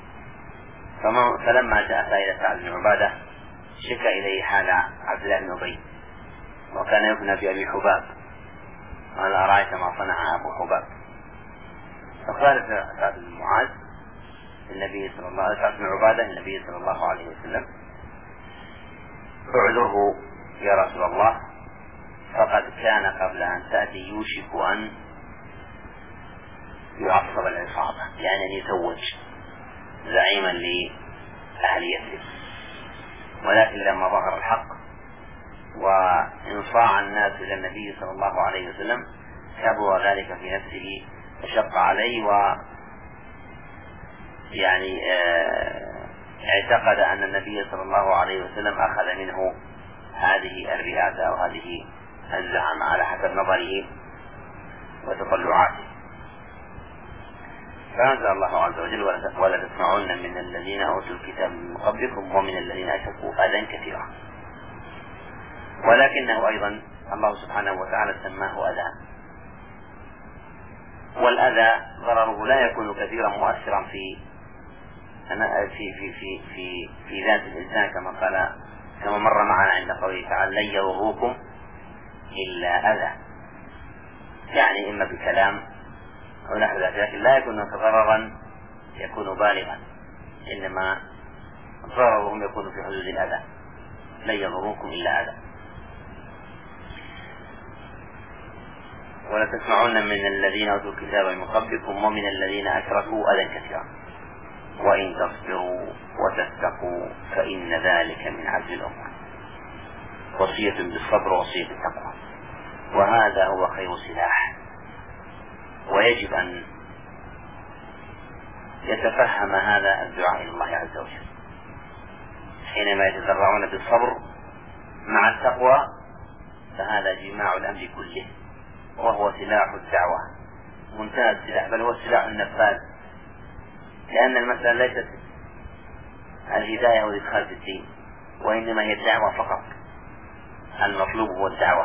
فلما جاء إلى سعد بن عبادة شكى إليه حال عبد الله بن أبي، وكان يبنى بأبي حباب، قال: أرأيت ما صنع أبو حباب؟ فقال سعد بن معاذ النبي صلى الله عليه وسلم بن عبادة النبي صلى الله عليه وسلم: اعذره يا رسول الله، فقد كان قبل أن تأتي يوشك أن يعصب العصابة، يعني أن يتوج زعيما لأهل يثرب، ولكن لما ظهر الحق وانصاع الناس إلى النبي صلى الله عليه وسلم كبر ذلك في نفسه فشق عليه، و يعني اه اعتقد أن النبي صلى الله عليه وسلم أخذ منه هذه الرئاسة أو هذه الزعم على حسب نظره وتطلعاته. فأنزل الله عز وجل: ولا تسمعن من الذين أوتوا الكتاب من قبلكم ومن الذين أشركوا أذى كثيرا. ولكنه أيضا الله سبحانه وتعالى سماه أذى، والأذى ضرره لا يكون كثيرا مؤثرا في في في في في, في ذات الإنسان، كما قال كما مر معنا عند قوله تعالى: لن يضروكم إلا أذى، يعني إما بكلام أو نحو ذلك، لكن لا يكون ضررا يكون بالغا، إنما ضررهم يكون في حدود الأذى، لن يضروكم إلا أذى. ولتسمعن من الذين أوتوا الكتاب من قبلكم ومن الذين أشركوا أذى كثيرا وإن تصبروا وتتقوا فإن ذلك من عزم الأمور. وصية بالصبر وصية بالتقوى، وهذا هو خير سلاح. ويجب أن يتفهم هذا الدعاء إلى الله عز وجل حينما يتذرعون بالصبر مع التقوى، فهذا جماع الأمر كله، وهو سلاح الدعوة، منتهى السلاح، بل هو سلاح النفاذ، لأن المسألة ليست الهداية والإدخال في الدين، وإنما هي الدعوة فقط. المطلوب هو الدعوة،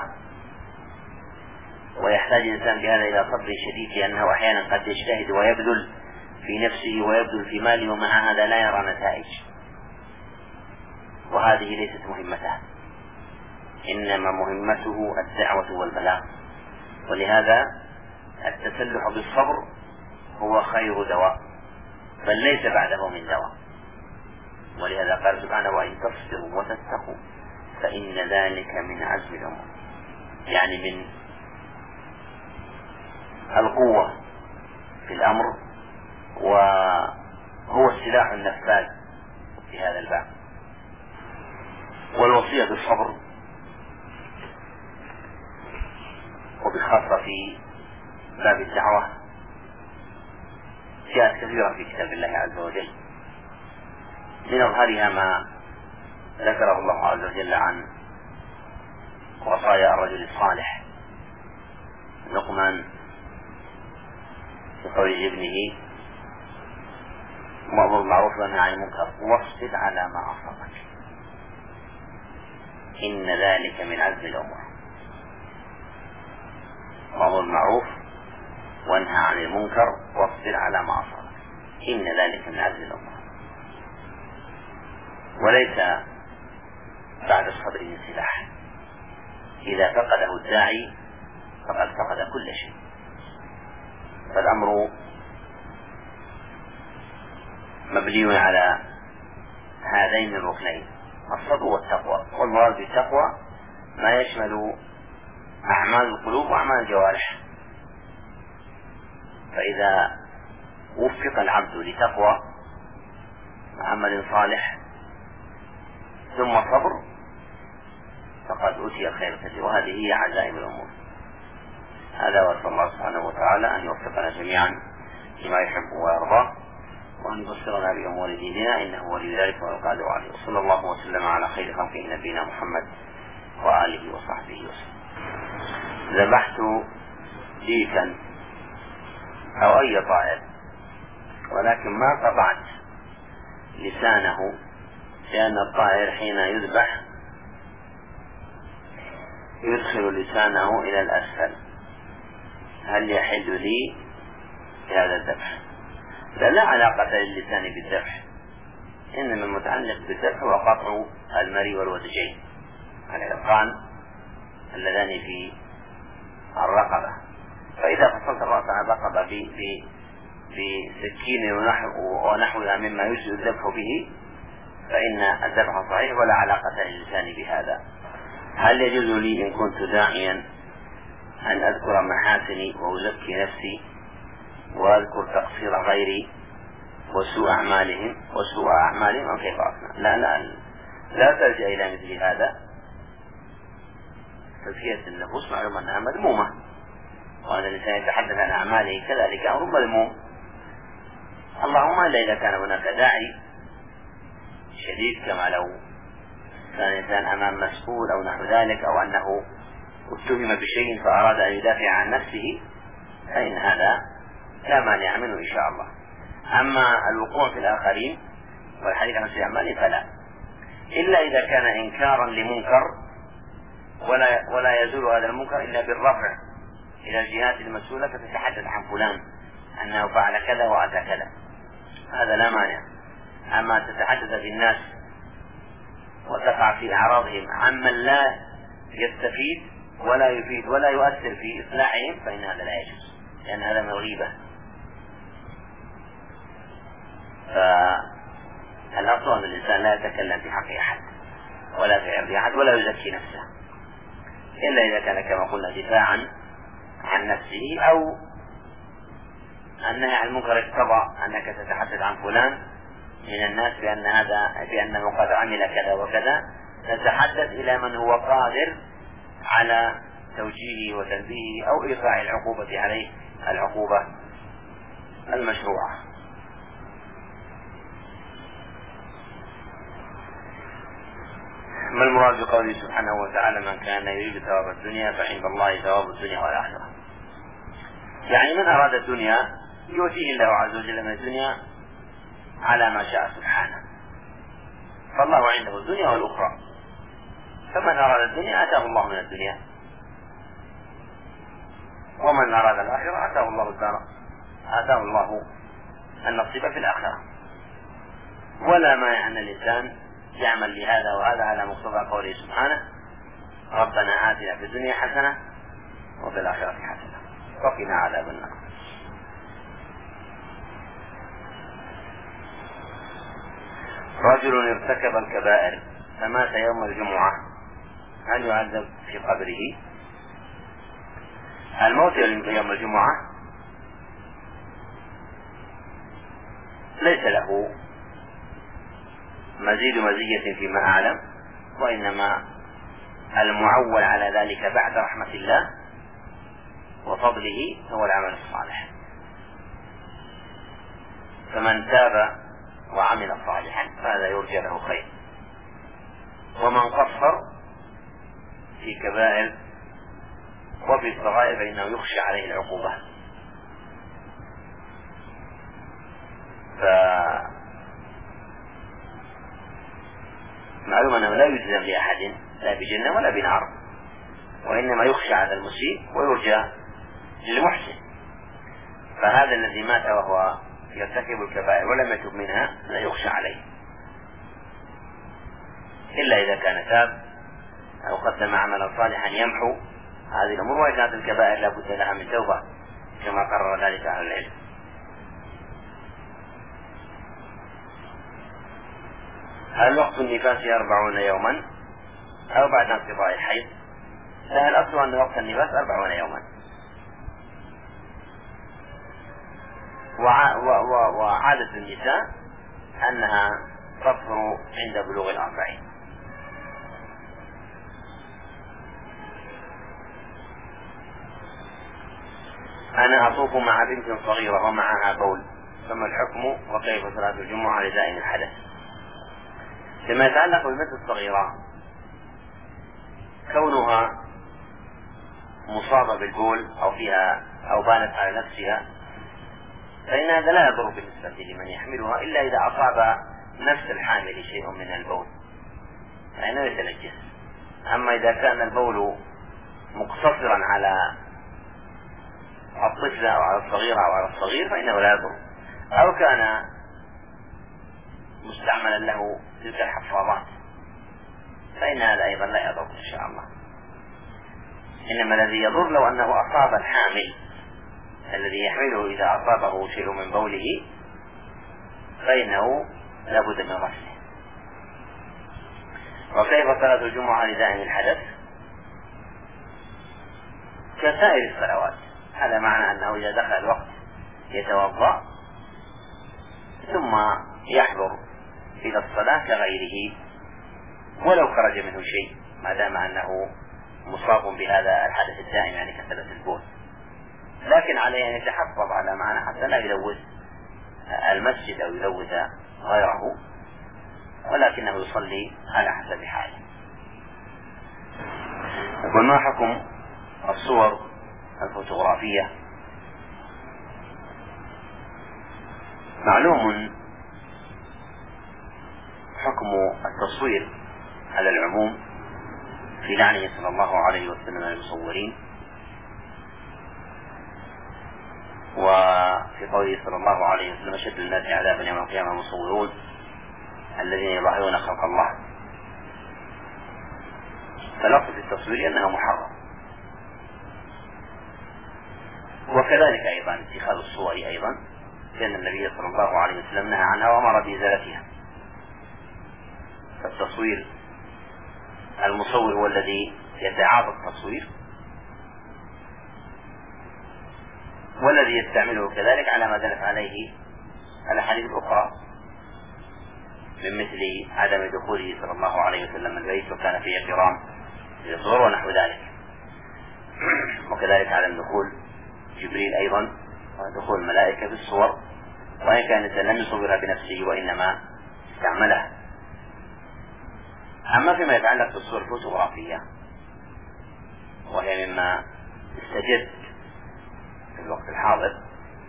ويحتاج الإنسان بهذا إلى صبر شديد، لأنه أحيانا قد يجتهد ويبذل في نفسه ويبذل في ماله، ومع هذا لا يرى نتائج، وهذه ليست مهمته، إنما مهمته الدعوة والبلاغ. ولهذا التسلح بالصبر هو خير دواء، بل ليس بعده من دواء. ولهذا قال سبحانه وإن تصبروا وتتقوا فإن ذلك من عزم الأمور، يعني من القوة في الأمر، وهو السلاح النفاذ في هذا الباب. والوصية بالصبر وبخاصة في باب الدعوة جاءت كثيرا في كتاب الله عز وجل، من أظهرها ما ذكره الله عز وجل عن وصايا الرجل الصالح لقمان في قول ابنه وأمر بالمعروف وانهى عن المنكر واصبر على ما أصابك إن ذلك من عزم الأمور. وأمر بالمعروف وانهى عن المنكر واصبر على ما أصابك إن ذلك من عزم الأمور. وليس بعد الصبر من سلاح، إذا فقده الداعي فقد فقد كل شيء. فالأمر مبني على هذين الركنين، الصبر والتقوى. والمراد بالتقوى ما يشمل أعمال القلوب وأعمال الجوارح. فإذا وفق العبد لتقوى عمل صالح ثم صبر فقد أوتي الخير كثير، وهذه هي عزائم الأمور. هذا وأسأل الله سبحانه وتعالى أن يوفقنا جميعا لما يحب ويرضى، وأن يبصرنا بأمور ديننا، إنه ولي ذلك والقادر عليه. وصلى الله وسلم على خير خلقه نبينا محمد وآله وصحبه وسلم. ذبحت ديكا أو أي طائر، ولكن ما قطعت لسانه، لأن الطائر حين يذبح يدخل لسانه إلى الأسفل. هل يحل لي بهذا الذبح؟ لا, لا علاقة للسان بالذبح، إنما المتعلق بالذبح هو قطع المري والودجين العرقان اللذان في الرقبة. فإذا فصلت الرأس عن الرقبة بسكين ونحوها مما يجزئ الذبح به فإن الذبح صحيح ولا علاقة للسان بهذا. هل يجوز لي إن كنت داعيا أن أذكر محاسني وأزكي نفسي وأذكر تقصير غيري وسوء أعمالهم وسوء أعمالهم أم كيف أصنع؟ لا لا لا تلجأ إلى مثل هذا. تزكية النفوس معلوم أنها مذمومة، وأن الإنسان يتحدث عن أعماله كذلك أمر مذموم، اللهم إلا إذا كان هناك داعي شديد، كما لو كان الإنسان أمام مسؤول أو نحو ذلك، أو أنه اتهم بشيء فأراد أن يدافع عن نفسه، فإن هذا لا مانع منه إن شاء الله. أما الوقوع في الآخرين والحديث عن سوء أعمالهم فلا، إلا إذا كان إنكارا لمنكر ولا, ولا يزول هذا المنكر إلا بالرفع إلى الجهات المسؤولة، فتتحدث عن فلان أنه فعل كذا وأتى كذا، هذا لا مانع. أما تتحدث بالناس وتقع في أعراضهم عمن لا يستفيد ولا يفيد ولا يؤثر في إصلاحهم، فإن هذا لا يجوز، لأن هذا من الغيبة. فالأصل أن الإنسان لا يتكلم في حق أحد ولا في عرض أحد ولا يزكي نفسه، إلا إذا كان كما قلنا دفاعا عن نفسه، أو النهي عن المنكر اقتضى أنك تتحدث عن فلان من الناس بأن هذا بأنه قد عمل كذا وكذا، تتحدث إلى من هو قادر على توجيهه وتنبيهه أو إيقاع العقوبة عليه، العقوبة المشروعة. ما المراد بقوله سبحانه وتعالى: من كان يريد ثواب الدنيا فعند الله ثواب الدنيا والآخرة؟ يعني من أراد الدنيا يؤتيه الله عز وجل من الدنيا على ما شاء سبحانه، فالله عنده الدنيا والأخرى، فمن أراد الدنيا آتاه الله من الدنيا، ومن أراد الآخرة آتاه الله الدار آتاه الله النصيب في الآخرة. ولا مانع أن الإنسان يعمل لهذا وهذا على مقتضى قوله سبحانه: ربنا آتنا في الدنيا حسنة وفي الآخرة حسنة وقنا عذاب النار. رجل ارتكب الكبائر فمات يوم الجمعة هل يعذب في قبره؟ الموت يوم الجمعة ليس له مزيد مزية فيما أعلم، وإنما المعول على ذلك بعد رحمة الله وفضله هو العمل الصالح، فمن تاب وعمل صالحا فهذا يرجى له خير، ومن قصر في كبائر وفي الصغائر فإنه يخشى عليه العقوبة. فمعلوم أنه لا يجزم لأحد لا بجنة ولا بنار، وإنما يخشى على المسيء ويرجى للمحسن. فهذا الذي مات وهو يرتكب الكبائر ولم يتب منها لا يخشى عليه، إلا إذا كان تاب أو قدم عملا صالحا يمحو هذه الأمور، وإن كانت الكبائر لا بد لها من توبة كما قرر ذلك أهل العلم. هل وقت النفاس أربعون يوما أو بعد انقضاء الحيض؟ لا، الأصل أن وقت النفاس أربعون يوما، وعادة النساء أنها تطهر عند بلوغ الأربعين. أنا أطوف مع بنت صغيرة ومعها بول، فما الحكم وكيف صلاة الجمعة لدائم الحدث؟ فيما يتعلق بالبنت الصغيرة كونها مصابة بالبول أو فيها أو بانت على نفسها فإن هذا لا يضر بالنسبة لمن يحملها، إلا إذا أصاب نفس الحامل شيء من البول فإنه يتنجس. أما إذا كان البول مقتصرا على الطفلة أو على الصغيرة أو على الصغير فإنه لا يضر، أو كان مستعملا له تلك الحفاظات فإن هذا أيضا لا يضر إن شاء الله. إنما الذي يضر لو أنه أصاب الحامل الذي يحمله، إذا أصابه شيء من بوله فإنه لا بد من غسله. وكيف صلاة الجمعة لدائم الحدث؟ كسائر الصلوات، هذا معنى أنه إذا دخل الوقت يتوضأ ثم يحضر إلى الصلاة كغيره ولو خرج منه شيء، ما دام أنه مصاب بهذا الحدث الدائم يعني كثرة البول، لكن عليه أن يتحفظ على معنى حتى لا يلوث المسجد أو يلوث غيره، ولكنه يصلي على حسب حاله. وما حكم الصور الفوتوغرافية؟ معلوم حكم التصوير على العموم في لعنه صلى الله عليه وسلم المصورين، وفي قوله صلى الله عليه وسلم: أشد الناس عذابا يوم القيامة المصورون الذين يظاهرون خلق الله. فلفظ التصوير أنه محرم، وكذلك أيضا اتخاذ الصور أيضا لأن النبي صلى الله عليه وسلم نهى عنها وأمر بإزالتها. فالتصوير المصور هو الذي يتعاطى التصوير، والذي يستعمله كذلك على ما دلت عليه الأحاديث الأخرى من مثل عدم دخوله صلى الله عليه وسلم البيت وكان فيه احترام للصور ونحو ذلك، وكذلك عدم دخول جبريل أيضا ودخول الملائكة بالصور، وإن كان الإنسان لم يصورها بنفسه وإنما استعملها. أما فيما يتعلق بالصور الفوتوغرافية وهي مما استجد في الوقت الحاضر،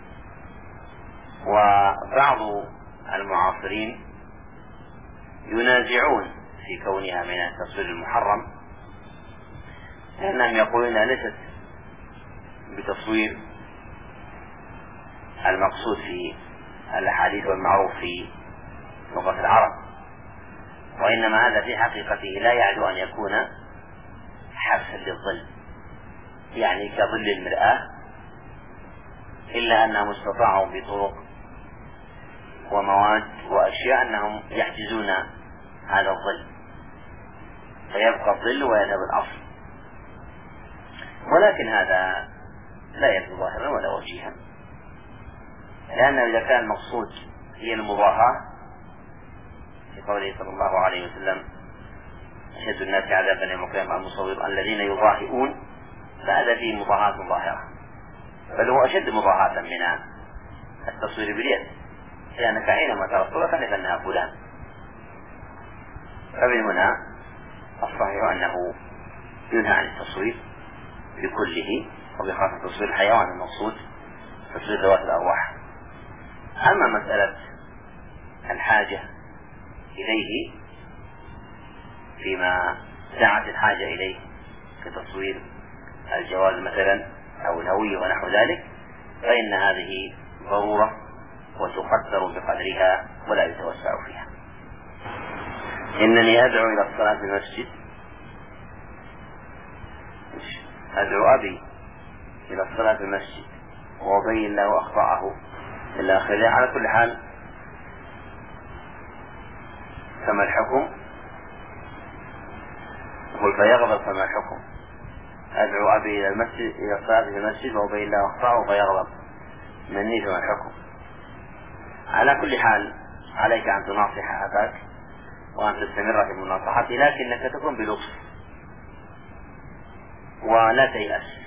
وبعض المعاصرين ينازعون في كونها من التصوير المحرم، لأنهم يقولون أنها ليست بتصوير المقصود في الأحاديث والمعروف في لغة العرب، وإنما هذا في حقيقته لا يعدو أن يكون حبسا للظل، يعني كظل المرآة، إلا أنهم استطاعوا بطرق ومواد وأشياء أنهم يحجزون هذا الظل فيبقى الظل ويذهب الأصل، ولكن هذا لا يبدو ظاهرا ولا وجيها، لأنه إذا كان المقصود هي المضاهاة في قوله صلى الله عليه وسلم أشد الناس عذابا يوم القيامة المصور الذين يضاهئون، فهذا فيه مضاهاة ظاهرة، بل هو أشد مضاهاة من التصوير باليد، لأنك حينما ترى الصورة تعرف أنها فلان. فمن هنا الصحيح أنه ينهى عن التصوير بكله، وبخاصة تصوير الحيوان المقصود تصوير ذوات الأرواح. أما مسألة الحاجة إليه فيما دعت الحاجة إليه كتصوير الجواز مثلا أو الهوية ونحو ذلك، فإن هذه ضرورة وتقدر بقدرها ولا يتوسع فيها. إنني أدعو إلى الصلاة في المسجد، أدعو أبي إلى الصلاة في المسجد وأبين له أخطاءه إلى آخره. على كل حال فما الحكم؟ قل فيغضب فما الحكم؟ أدعو أبي إلى المسجد إلى الصلاة في المسجد وأبين له أخطاءه فيغضب مني، فما الحكم؟ على كل حال عليك أن تناصح أباك وأن تستمر في مناصحته، لكنك تكون بلطف ولا تيأس،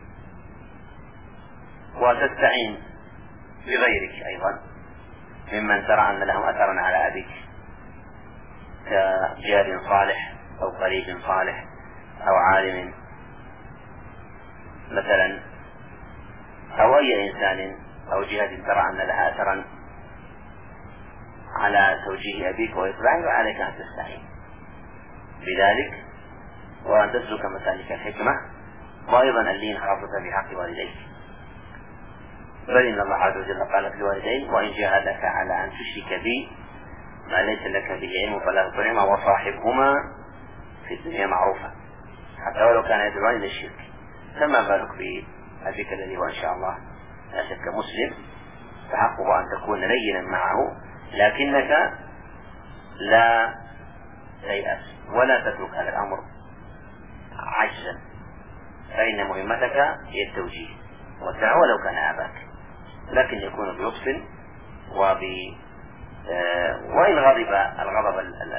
وتستعين بغيرك أيضا ممن ترى أن لهم أثرا على أبيك كجار صالح أو قريب صالح أو عالم مثلا، أو أي إنسان أو جهة ترى أن لها أثرا على توجيه أبيك وإتباعه، وعليك أن تستعين بذلك وأن تسلك مسالك الحكمة، وأيضا اللين خاصة بحق والديك. بل إن الله عز وجل قال في الوالدين وإن جاهدك على أن تشرك بي ما ليس لك به علم فلا تطعهما وصاحبهما في الدنيا معروفا، حتى ولو كان يدعوان إلى الشرك. فما بالك بأبيك الذي هو إن شاء الله لا شك مسلم، فحقه أن تكون لينا معه، لكنك لا تيأس ولا تترك هذا الأمر عجزا، فإن مهمتك هي التوجيه والدعوة ولو كان أباك، لكن يكون بلطف وب وإن غضب الغضب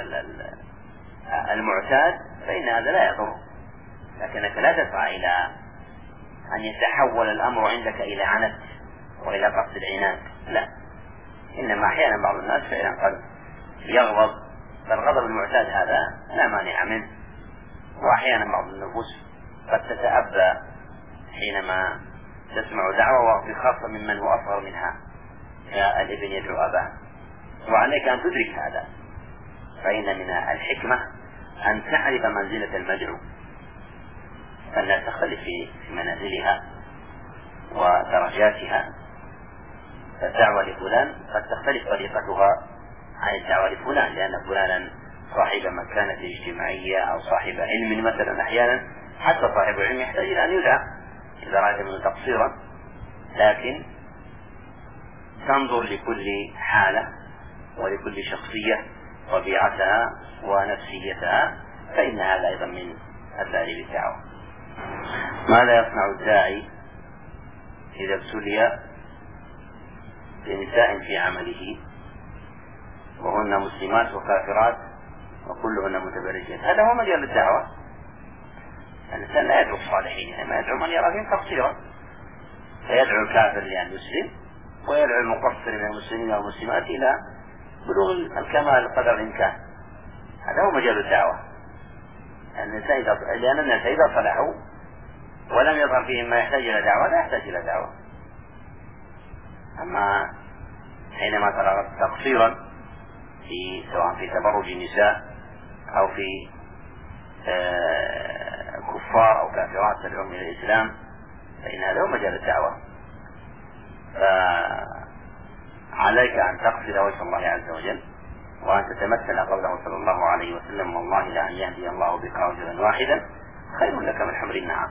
المعتاد فإن هذا لا يضر، لكنك لا تسعى إلى أن يتحول الأمر عندك إلى عنت وإلى قصد العناد، لا، إنما أحيانا بعض الناس فعلا قد يغضب، فالغضب المعتاد هذا لا مانع منه، وأحيانا بعض النفوس قد تتأبى حينما تسمع دعوة، وبخاصة ممن هو أصغر منها كالابن يدعو أباه، وعليك أن تدرك هذا، فإن من الحكمة أن تعرف منزلة المدعو، فلا تختلف في منازلها ودرجاتها، فالدعوة لفلان قد تختلف طريقتها عن الدعوة لفلان، لأن فلانا صاحب مكانة اجتماعية أو صاحب علم مثلا، أحيانا حتى صاحب علم يحتاج إلى أن يدعى إذا رأيت منه تقصيرا، لكن تنظر لكل حالة ولكل شخصية طبيعتها ونفسيتها، فإن هذا أيضا من أساليب الدعوة. ماذا يصنع الداعي إذا ابتلي بنساء في عمله وهن مسلمات وكافرات وكلهن متبرجات؟ هذا هو مجال الدعوة. الإنسان لا يدعو الصالحين، إنما يدعو من يرى فيهم تقصيرا، فيدعو الكافر لأن يسلم، ويدعو المقصر من المسلمين والمسلمات إلى بلوغ الكمال قدر الإمكان. هذا هو مجال الدعوة. لأن الناس إذا صلحوا ولم يظهر فيهم ما يحتاج إلى دعوة لا يحتاج إلى دعوة. أما حينما ترى تقصيرا في سواء في تبرج النساء أو في آه كفار أو كافرات تدعوهم إلى الإسلام، فإن هذا هو مجال الدعوة. فعليك أن تقصد وجه الله عز وجل، وأن تتمثل قوله صلى الله عليه وسلم: والله لأن يهدي الله بك رجلا واحدا خير لك من حمر النعم.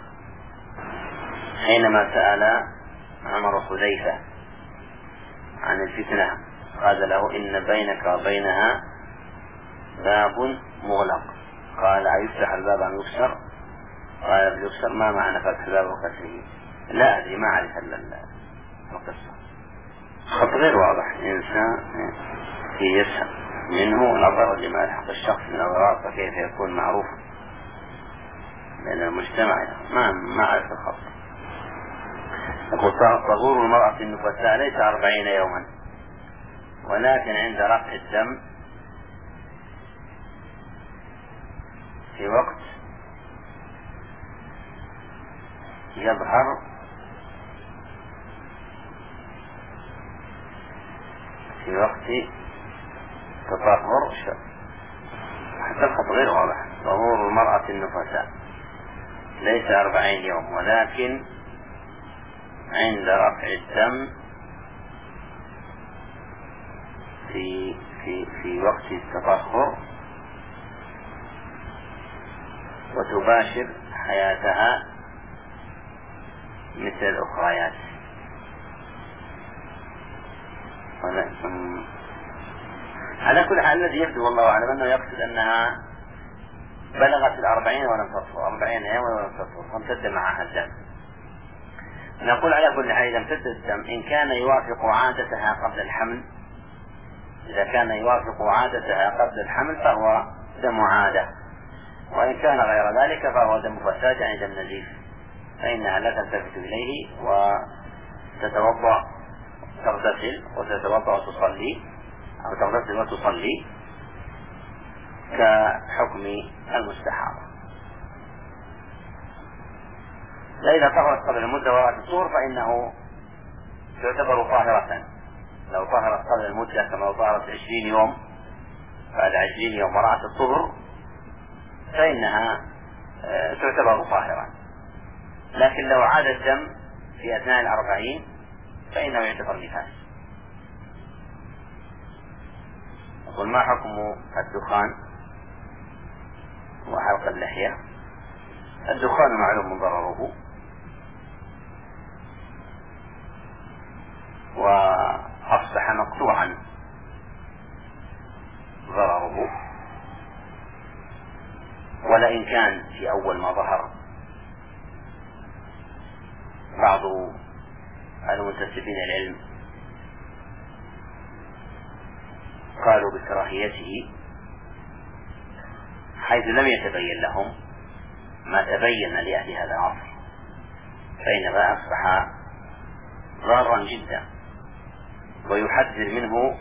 حينما سأل عمر حذيفة عن الفتنة قال له: إن بينك وبينها باب مغلق. قال: أيفتح الباب أم يكسر؟ قال: يكسر. ما معنى فتح الباب وكسره؟ لا أدري، ما أعرف القصة. خط غير واضح. إنسان يسهل منه نظر لما يلحق الشخص من الأضرار، فكيف يكون معروفا بين المجتمع؟ ما ما أعرف الخط. يقول: طهور المرأة النفساء ليس أربعين يوما، ولكن عند رفع الدم في وقت يظهر في وقت تطهر حتى الخط غير واضح. طهور المرأة النفساء ليس أربعين يوم، ولكن عند رفع الدم في في في وقت التطهر وتباشر حياتها مثل الأخريات. على كل حال الذي يبدو والله أعلم أنه يقصد أنها بلغت الأربعين ولم تطهر، أربعين يوم ولم تطهر، وامتد معها الدم. نقول على كل حال إذا امتد الدم إن كان يوافق عادتها قبل الحمل، إذا كان يوافق عادتها قبل الحمل فهو دم عادة، وإن كان غير ذلك فهو دم فساد يعني دم نزيف، فإنها لا تلتفت إليه وتتوضأ تغتسل وتتوضأ وتصلي أو تغتسل وتصلي كحكم المستحاضة. فإذا طهرت قبل المدة ورأت الطهر فإنه تعتبر طاهرة. لو طهرت قبل المدة كما لو طهرت عشرين يوم بعد عشرين يوم ورأت الطهر فإنها تعتبر طاهرة. لكن لو عاد الدم في أثناء الأربعين فإنه يعتبر نفاس. يقول: ما حكم الدخان وحلق اللحية؟ الدخان معلوم ضرره، وأصبح مقطوعا ضرره، ولئن كان في أول ما ظهر بعض المنتسبين العلم قالوا بكراهيته حيث لم يتبين لهم ما تبين لأهل هذا العصر، فإنما أصبح ضارا جدا ويحذر منه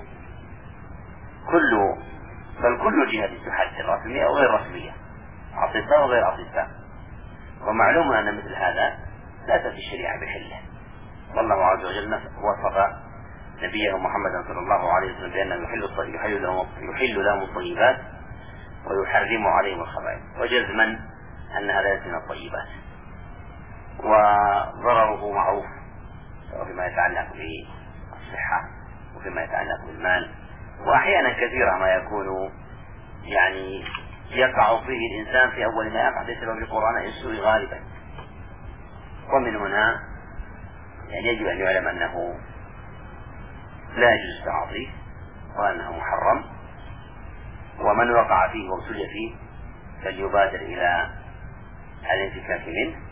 كل بل كل جهة تحذر، رسمية أو غير رسمية، أطباء وغير أطباء. ومعلوم أن مثل هذا لا تأتي الشريعة بحله، والله عز وجل وصف نبيه محمد صلى الله عليه وسلم بأنه يحل يحل لهم يحل لهم الطيبات ويحرم عليهم الخبائث، وجزما أن هذا ليس من الطيبات، وضرره معروف فيما يتعلق بالصحة وفيما يتعلق بالمال، وأحيانا كثيرة ما يكون يعني يقع فيه الإنسان في أول ما يقع بسبب القرآن السوء غالبا. ومن هنا يعني يجب أن يعلم أنه لا يجوز التعاطي وأنه محرم، ومن وقع فيه وابتلي فيه فليبادر إلى الانفكاك منه